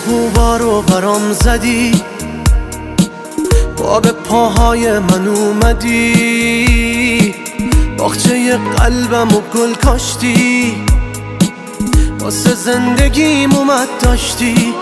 خوبا رو برام زدی، با به پاهای من اومدی، باغچه قلبم و گل کاشتی، واسه زندگیم اومد داشتی.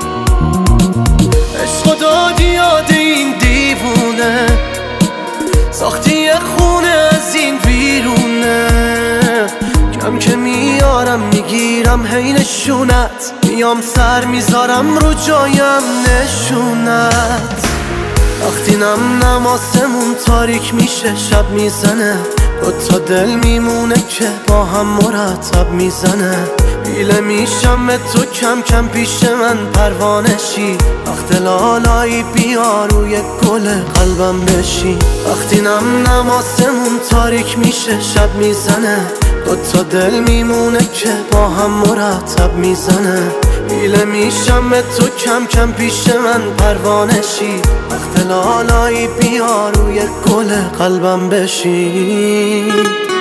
عشق دادی یاد این دیوونه، ساختی یه خونه از این ویرونه. کم که میارم میگیرم هی نشونت، میام سر میذارم رو جایم نشونت. وقتی نم آسمون تاریک میشه شب میزنه، دوتا دل میمونه که با هم مرتب میزنه. پیله میشم به تو کم کم پیش من پروانشی، وقت لالایی بیا روی گل قلبم بشی. وقتی نم آسمون تاریک میشه شب میزنه، دوتا دل میمونه که با هم مرتب میزنه. پیله میشم به تو کم کم پیش من پروانشی، وقت لالایی بیا روی گل قلبم بشی.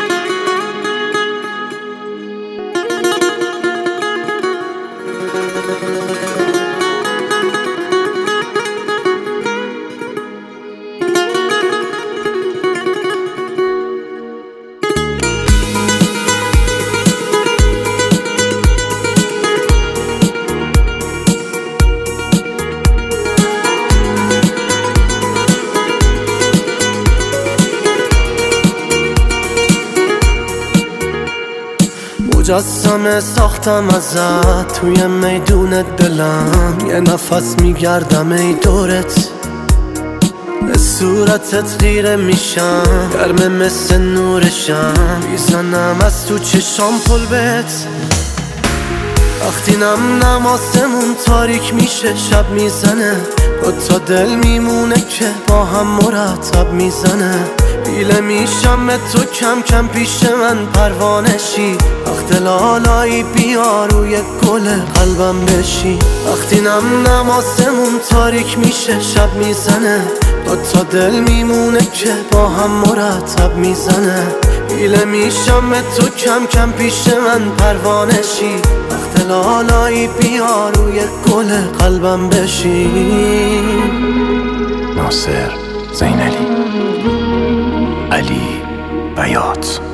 مجسمه ساختم ازت توی میدونت دلم، یه نفس میگردم ای دورت، به صورتت خیره میشم، گرمه مثل نورشم، میزنم از تو چشام پل بهت. وقتی نم آسمون تاریک میشه شب میزنه، دوتا دل میمونه که با هم مرتب میزنه. پیله میشم به تو کم کم پیش من پروانشی، وقت لالایی بیا روی گل قلبم بشی. وقتی نم آسمون تاریک میشه شب میزنه، دوتا دل میمونه که با هم مرتب میزنه. پیله میشم به تو کم کم پیش من پروانشی، وقت لالایی بیا روی گل قلبم بشی. ناصر زینلی، علی بیات.